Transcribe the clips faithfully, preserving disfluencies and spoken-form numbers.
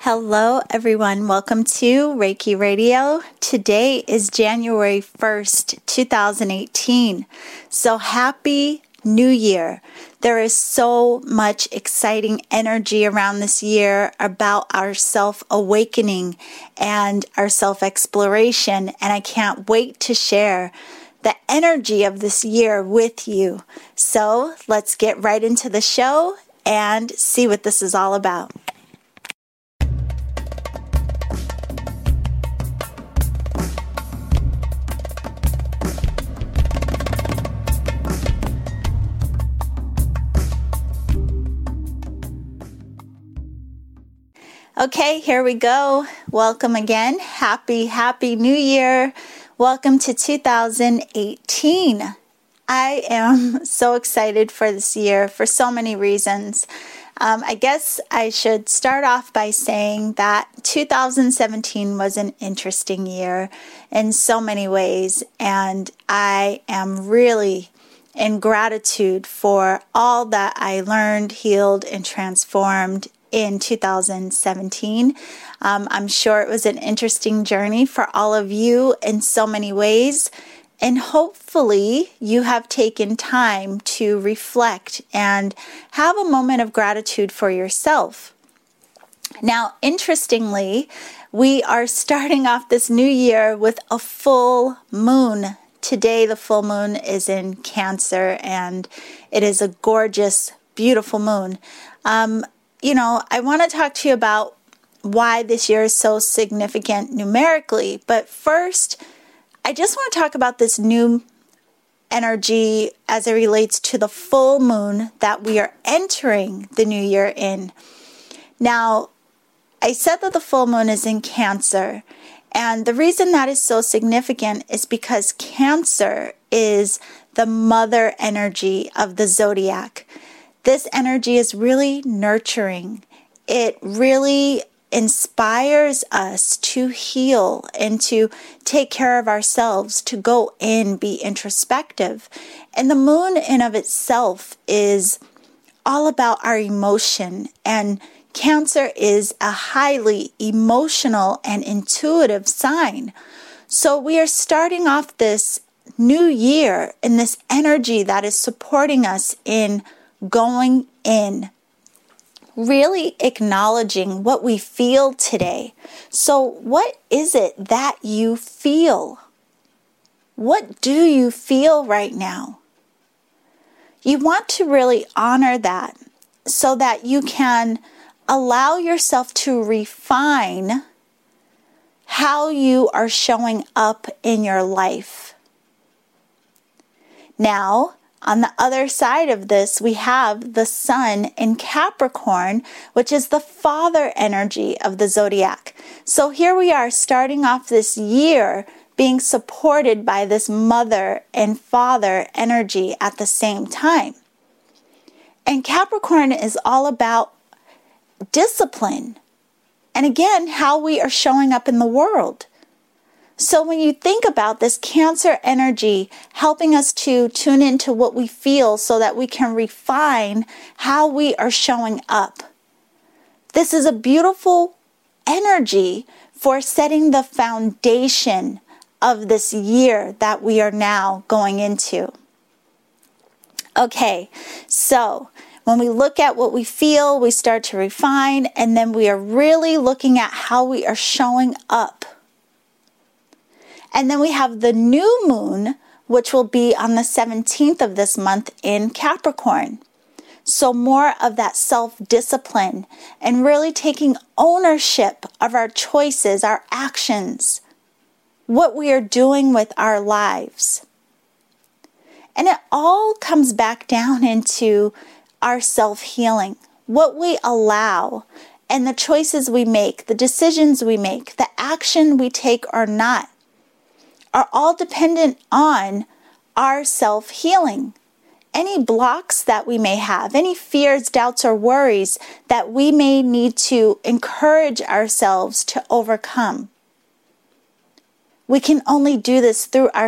Hello, everyone. Welcome to Reiki Radio. Today is January first, two thousand eighteen. So happy New Year. There is so much exciting energy around this year about our self-awakening and our self-exploration, and I can't wait to share the energy of this year with you. So let's get right into the show and see what this is all about. Okay, here we go. Welcome again. Happy, happy New Year. Welcome to two thousand eighteen. I am so excited for this year for so many reasons. Um, I guess I should start off by saying that two thousand seventeen was an interesting year in so many ways, and I am really in gratitude for all that I learned, healed, and transformed in two thousand seventeen. Um, I'm sure it was an interesting journey for all of you in so many ways, and hopefully you have taken time to reflect and have a moment of gratitude for yourself. Now, interestingly, we are starting off this new year with a full moon. Today, the full moon is in Cancer, and it is a gorgeous, beautiful moon. Um, You know, I want to talk to you about why this year is so significant numerically. But first, I just want to talk about this new energy as it relates to the full moon that we are entering the new year in. Now, I said that the full moon is in Cancer. And the reason that is so significant is because Cancer is the mother energy of the zodiac. This energy is really nurturing. It really inspires us to heal and to take care of ourselves, to go in, be introspective. And the moon in of itself is all about our emotion. And Cancer is a highly emotional and intuitive sign. So we are starting off this new year in this energy that is supporting us in going in, really acknowledging what we feel today. So what is it that you feel? What do you feel right now? You want to really honor that so that you can allow yourself to refine how you are showing up in your life. Now, on the other side of this, we have the sun in Capricorn, which is the father energy of the zodiac. So here we are starting off this year being supported by this mother and father energy at the same time. And Capricorn is all about discipline. And again, how we are showing up in the world. So when you think about this Cancer energy helping us to tune into what we feel so that we can refine how we are showing up, this is a beautiful energy for setting the foundation of this year that we are now going into. Okay, so when we look at what we feel, we start to refine, and then we are really looking at how we are showing up. And then we have the new moon, which will be on the seventeenth of this month in Capricorn. So more of that self-discipline and really taking ownership of our choices, our actions, what we are doing with our lives. And it all comes back down into our self-healing, what we allow, and the choices we make, the decisions we make, the action we take or not, are all dependent on our self-healing. Any blocks that we may have, any fears, doubts, or worries that we may need to encourage ourselves to overcome. We can only do this through our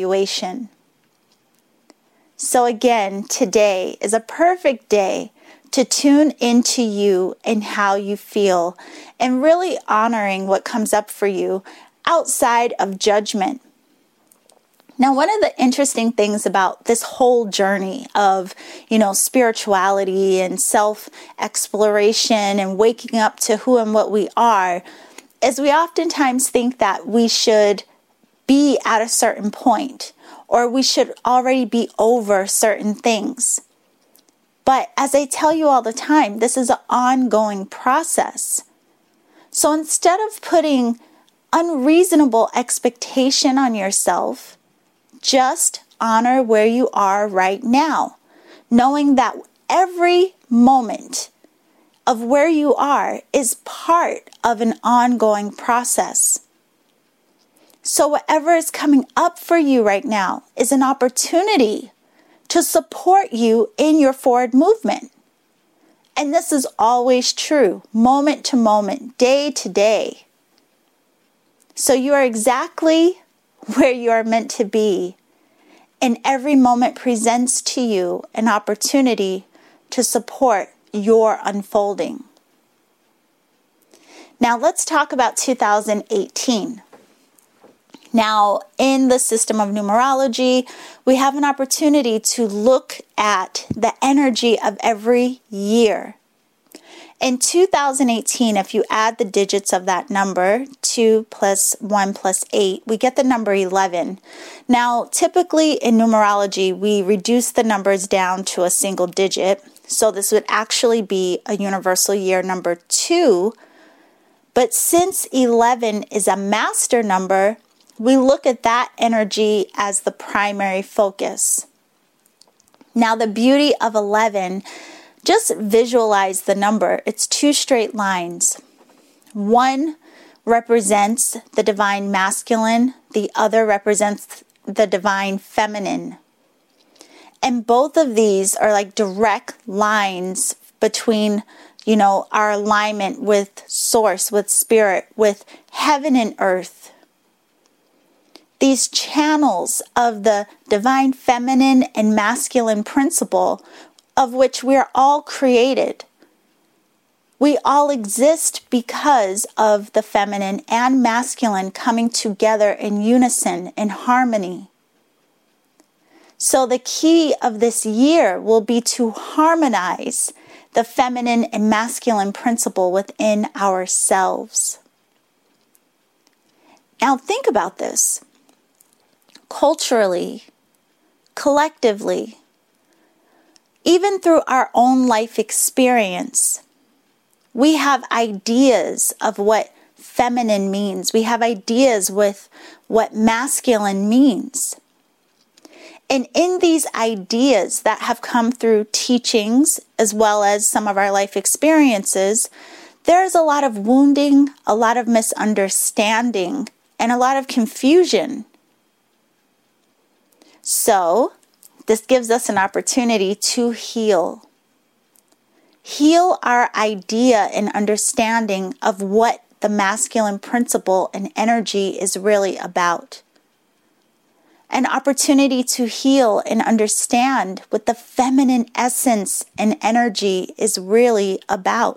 self-evaluation. So again, today is a perfect day to tune into you and how you feel, and really honoring what comes up for you outside of judgment. Now, one of the interesting things about this whole journey of, you know, spirituality and self-exploration and waking up to who and what we are is we oftentimes think that we should be at a certain point, or we should already be over certain things. But as I tell you all the time, this is an ongoing process. So instead of putting unreasonable expectation on yourself, just honor where you are right now, knowing that every moment of where you are is part of an ongoing process. So whatever is coming up for you right now is an opportunity to support you in your forward movement. And this is always true, moment to moment, day to day. So you are exactly where you are meant to be, and every moment presents to you an opportunity to support your unfolding. Now let's talk about two thousand eighteen. Now, in the system of numerology, we have an opportunity to look at the energy of every year. In two thousand eighteen, if you add the digits of that number, two plus one plus eight, we get the number eleven. Now, typically in numerology, we reduce the numbers down to a single digit. So this would actually be a universal year number two. But since eleven is a master number, we look at that energy as the primary focus. Now, the beauty of eleven, just visualize the number. It's two straight lines. One represents the divine masculine, the other represents the divine feminine. And both of these are like direct lines between, you know, our alignment with source, with spirit, with heaven and earth. These channels of the divine feminine and masculine principle of which we are all created. We all exist because of the feminine and masculine coming together in unison, in harmony. So the key of this year will be to harmonize the feminine and masculine principle within ourselves. Now think about this. Culturally, collectively, even through our own life experience, we have ideas of what feminine means. We have ideas with what masculine means. And in these ideas that have come through teachings, as well as some of our life experiences, there's a lot of wounding, a lot of misunderstanding, and a lot of confusion. So, this gives us an opportunity to heal. Heal our idea and understanding of what the masculine principle and energy is really about. An opportunity to heal and understand what the feminine essence and energy is really about.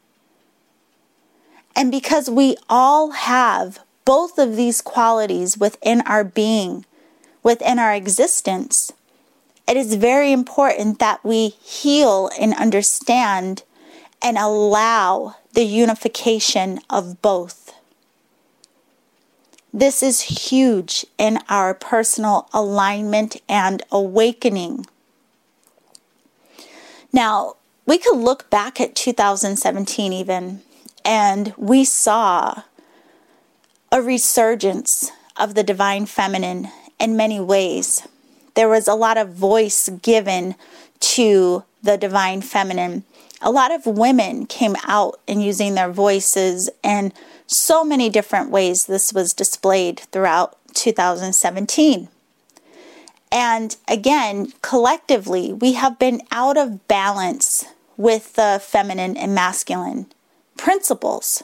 And because we all have both of these qualities within our being, within our existence, it is very important that we heal and understand and allow the unification of both. This is huge in our personal alignment and awakening. Now, we could look back at two thousand seventeen even, and we saw a resurgence of the divine feminine in many ways. There was a lot of voice given to the divine feminine. A lot of women came out and using their voices, and so many different ways this was displayed throughout two thousand seventeen. And again, collectively, we have been out of balance with the feminine and masculine principles.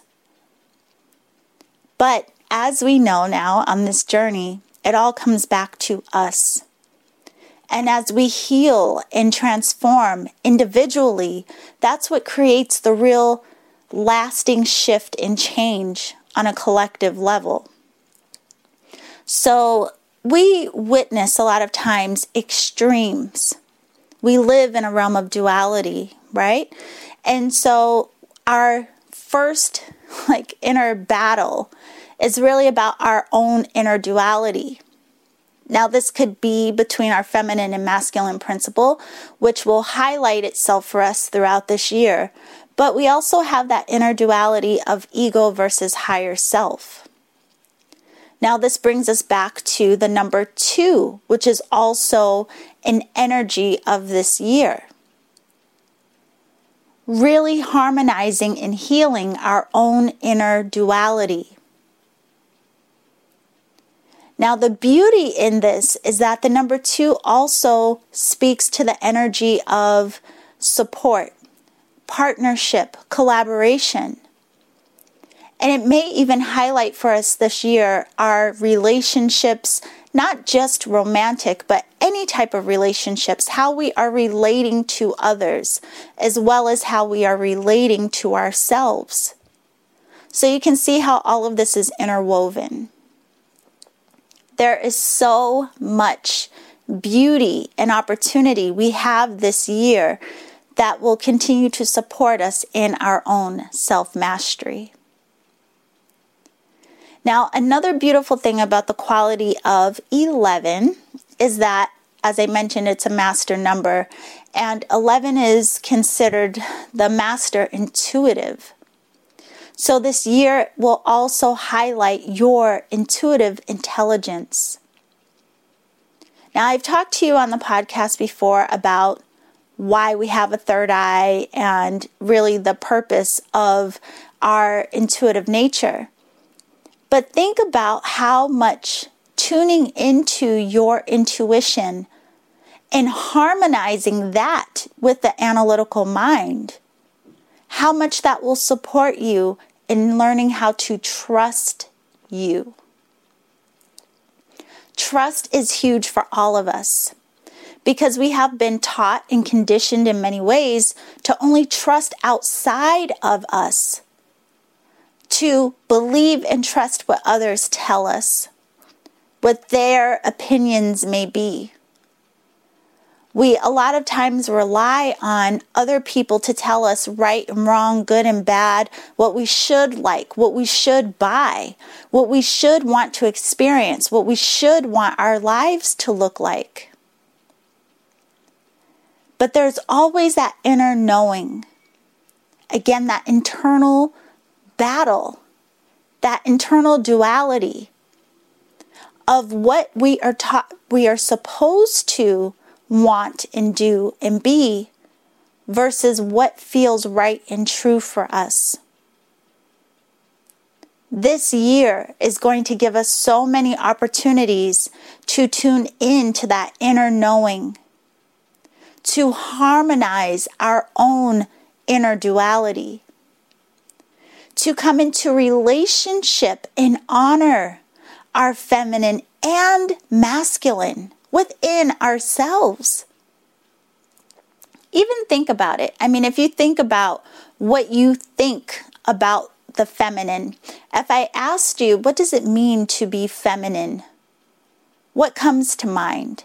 But as we know now on this journey, it all comes back to us. And as we heal and transform individually, that's what creates the real lasting shift and change on a collective level. So we witness a lot of times extremes. We live in a realm of duality, right? And so our first like inner battle is really about our own inner duality. Now, this could be between our feminine and masculine principle, which will highlight itself for us throughout this year. But we also have that inner duality of ego versus higher self. Now, this brings us back to the number two, which is also an energy of this year. Really harmonizing and healing our own inner duality. Now, the beauty in this is that the number two also speaks to the energy of support, partnership, collaboration. And it may even highlight for us this year our relationships, not just romantic, but any type of relationships, how we are relating to others, as well as how we are relating to ourselves. So you can see how all of this is interwoven. There is so much beauty and opportunity we have this year that will continue to support us in our own self-mastery. Now, another beautiful thing about the quality of eleven is that, as I mentioned, it's a master number, and eleven is considered the master intuitive. So this year will also highlight your intuitive intelligence. Now, I've talked to you on the podcast before about why we have a third eye and really the purpose of our intuitive nature. But think about how much tuning into your intuition and harmonizing that with the analytical mind, how much that will support you in learning how to trust you. Trust is huge for all of us because we have been taught and conditioned in many ways to only trust outside of us, to believe and trust what others tell us, what their opinions may be. We a lot of times rely on other people to tell us right and wrong, good and bad, what we should like, what we should buy, what we should want to experience, what we should want our lives to look like. But there's always that inner knowing. Again, that internal battle, that internal duality of what we are taught, we are supposed to want and do and be versus what feels right and true for us. This year is going to give us so many opportunities to tune in to that inner knowing, to harmonize our own inner duality, to come into relationship and honor our feminine and masculine within ourselves. Even think about it. I mean, if you think about what you think about the feminine, if I asked you, what does it mean to be feminine? What comes to mind?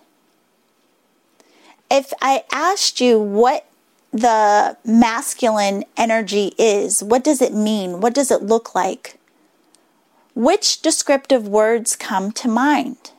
If I asked you what the masculine energy is, what does it mean? What does it look like? Which descriptive words come to mind?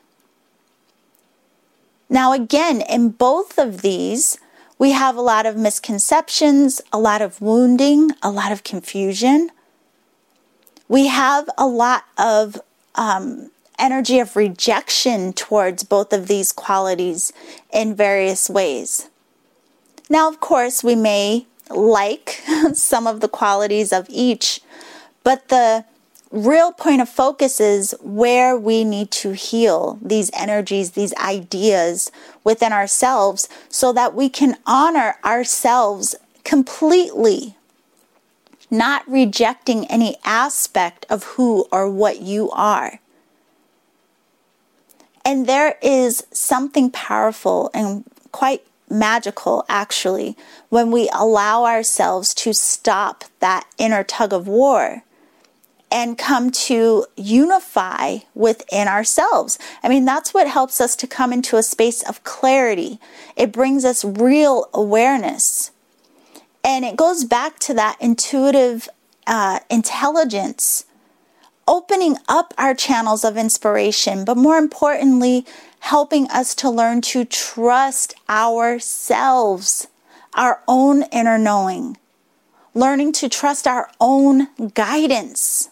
Now, again, in both of these, we have a lot of misconceptions, a lot of wounding, a lot of confusion. We have a lot of um, energy of rejection towards both of these qualities in various ways. Now, of course, we may like some of the qualities of each, but the real point of focus is where we need to heal these energies, these ideas within ourselves so that we can honor ourselves completely, not rejecting any aspect of who or what you are. And there is something powerful and quite magical, actually, when we allow ourselves to stop that inner tug of war and come to unify within ourselves. I mean, that's what helps us to come into a space of clarity. It brings us real awareness. And it goes back to that intuitive uh, intelligence, opening up our channels of inspiration, but more importantly, helping us to learn to trust ourselves, our own inner knowing, learning to trust our own guidance.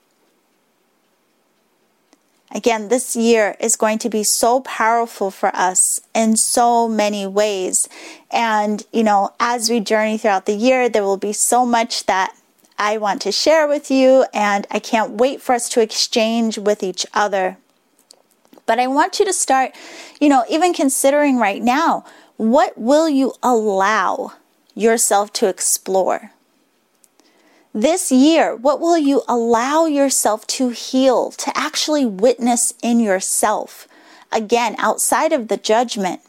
Again, this year is going to be so powerful for us in so many ways. And, you know, as we journey throughout the year, there will be so much that I want to share with you, and I can't wait for us to exchange with each other. But I want you to start, you know, even considering right now, what will you allow yourself to explore? This year, what will you allow yourself to heal, to actually witness in yourself? Again, outside of the judgment.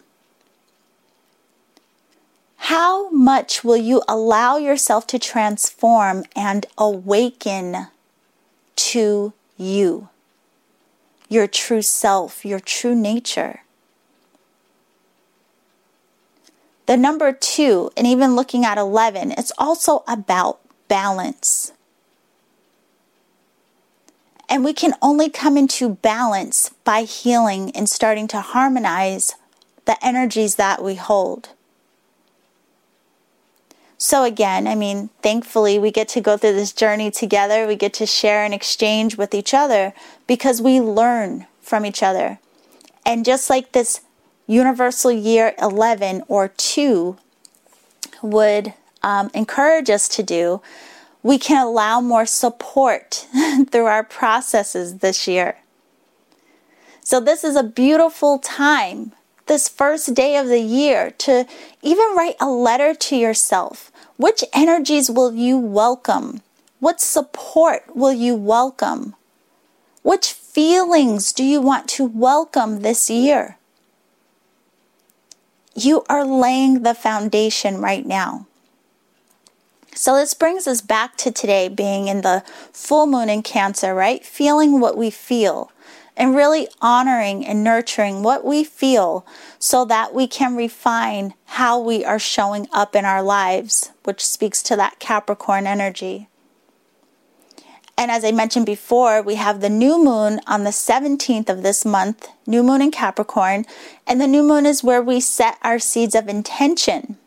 How much will you allow yourself to transform and awaken to you, your true self, your true nature? The number two, and even looking at eleven, it's also about balance. And we can only come into balance by healing and starting to harmonize the energies that we hold. So again, I mean, thankfully we get to go through this journey together. We get to share and exchange with each other because we learn from each other. And just like this universal year eleven or two would um, encourage us to do, we can allow more support through our processes this year. So this is a beautiful time, this first day of the year, to even write a letter to yourself. Which energies will you welcome? What support will you welcome? Which feelings do you want to welcome this year? You are laying the foundation right now. So this brings us back to today being in the full moon in Cancer, right? Feeling what we feel and really honoring and nurturing what we feel so that we can refine how we are showing up in our lives, which speaks to that Capricorn energy. And as I mentioned before, we have the new moon on the seventeenth of this month, new moon in Capricorn, and the new moon is where we set our seeds of intention.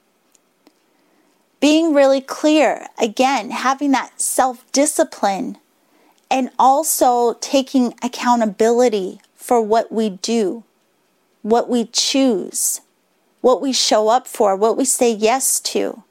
Being really clear, again, having that self-discipline and also taking accountability for what we do, what we choose, what we show up for, what we say yes to.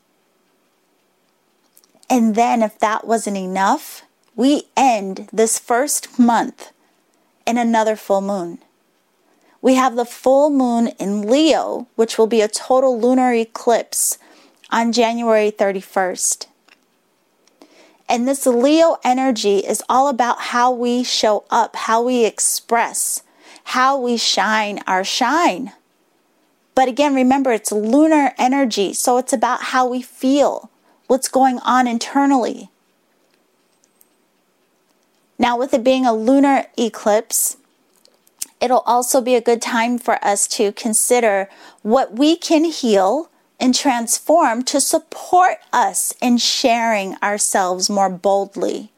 And then if that wasn't enough, we end this first month in another full moon. We have the full moon in Leo, which will be a total lunar eclipse on January thirty-first. And this Leo energy is all about how we show up, how we express, how we shine our shine. But again, remember, it's lunar energy, so it's about how we feel, what's going on internally. Now, with it being a lunar eclipse, it'll also be a good time for us to consider what we can heal and transform to support us in sharing ourselves more boldly.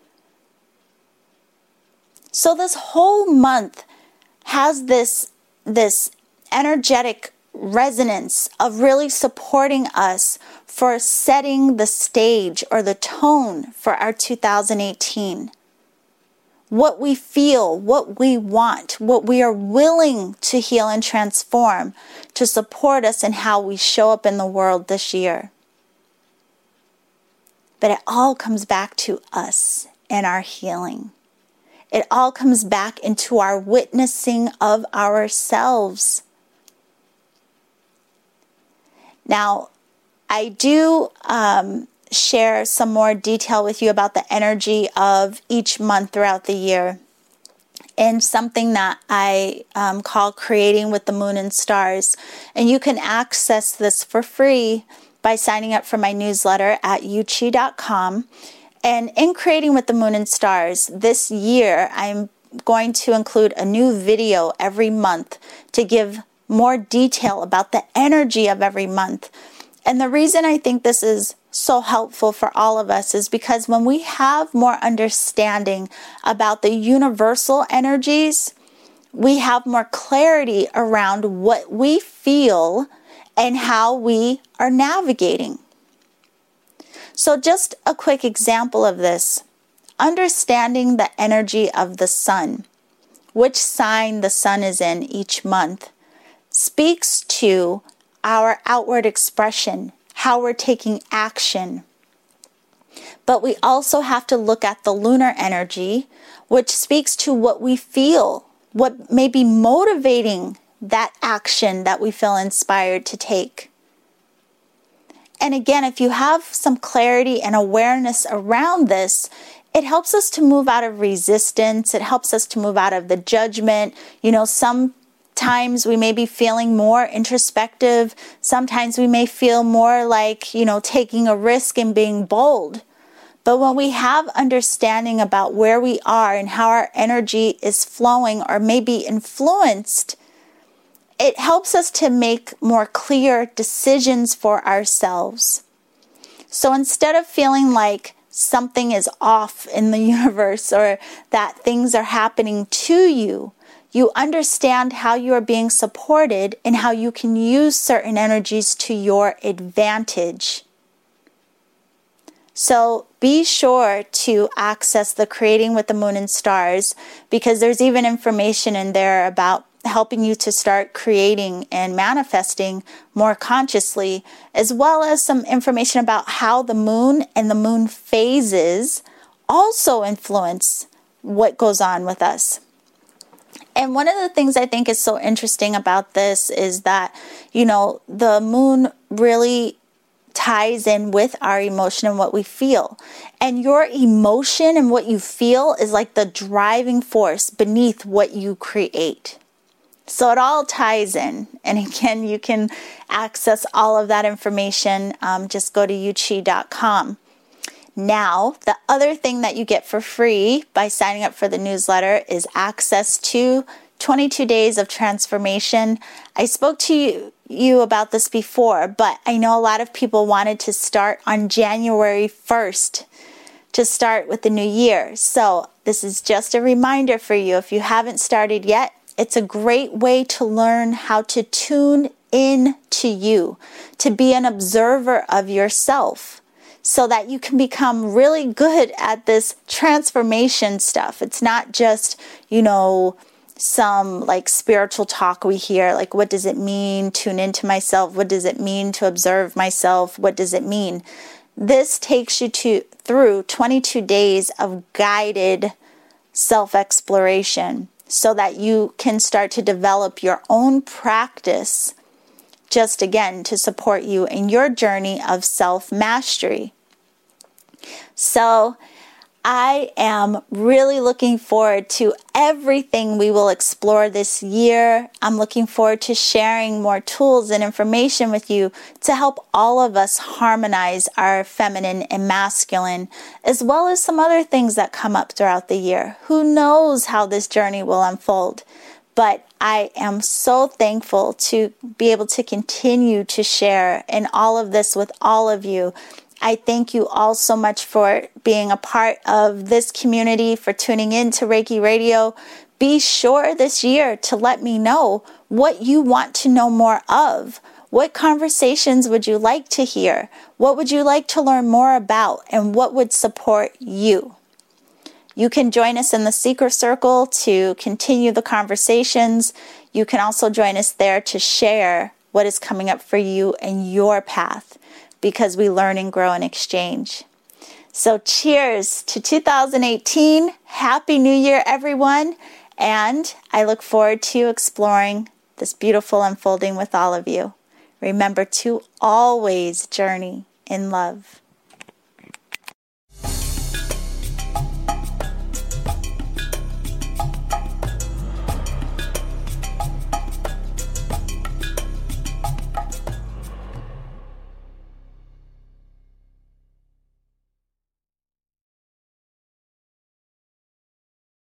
So this whole month has this, this energetic resonance of really supporting us for setting the stage or the tone for our two thousand eighteen. What we feel, what we want, what we are willing to heal and transform to support us in how we show up in the world this year. But it all comes back to us and our healing. It all comes back into our witnessing of ourselves. Now, I do um, share some more detail with you about the energy of each month throughout the year. in something that I um, call Creating with the Moon and Stars. And you can access this for free by signing up for my newsletter at yu chi dot com. And in Creating with the Moon and Stars, this year I'm going to include a new video every month to give more detail about the energy of every month. And the reason I think this is so helpful for all of us is because when we have more understanding about the universal energies, we have more clarity around what we feel and how we are navigating. So just a quick example of this, understanding the energy of the sun, which sign the sun is in each month, speaks to our outward expression, how we're taking action. But we also have to look at the lunar energy, which speaks to what we feel, what may be motivating that action that we feel inspired to take. And again, if you have some clarity and awareness around this, it helps us to move out of resistance. It helps us to move out of the judgment. You know, some Sometimes we may be feeling more introspective. Sometimes we may feel more like, you know, taking a risk and being bold. But when we have understanding about where we are and how our energy is flowing or may be influenced, it helps us to make more clear decisions for ourselves. So instead of feeling like something is off in the universe or that things are happening to you, you understand how you are being supported and how you can use certain energies to your advantage. So be sure to access the Creating with the Moon and Stars, because there's even information in there about helping you to start creating and manifesting more consciously, as well as some information about how the moon and the moon phases also influence what goes on with us. And one of the things I think is so interesting about this is that, you know, the moon really ties in with our emotion and what we feel. And your emotion and what you feel is like the driving force beneath what you create. So it all ties in. And again, you can access all of that information. Um, just go to yu chi dot com. Now, the other thing that you get for free by signing up for the newsletter is access to twenty-two days of transformation. I spoke to you, you about this before, but I know a lot of people wanted to start on January first to start with the new year. So this is just a reminder for you. If you haven't started yet, it's a great way to learn how to tune in to you, to be an observer of yourself, so that you can become really good at this transformation stuff. It's not just, you know, some like spiritual talk we hear, like what does it mean tune into myself? What does it mean to observe myself? What does it mean? This takes you to through twenty-two days of guided self-exploration so that you can start to develop your own practice, just again to support you in your journey of self-mastery. So I am really looking forward to everything we will explore this year. I'm looking forward to sharing more tools and information with you to help all of us harmonize our feminine and masculine, as well as some other things that come up throughout the year. Who knows how this journey will unfold? But I am so thankful to be able to continue to share in all of this with all of you. I thank you all so much for being a part of this community, for tuning in to Reiki Radio. Be sure this year to let me know what you want to know more of. What conversations would you like to hear? What would you like to learn more about? And what would support you? You can join us in the Seeker Circle to continue the conversations. You can also join us there to share what is coming up for you and your path, because we learn and grow and exchange. So cheers to two thousand eighteen. Happy New Year, everyone. And I look forward to exploring this beautiful unfolding with all of you. Remember to always journey in love.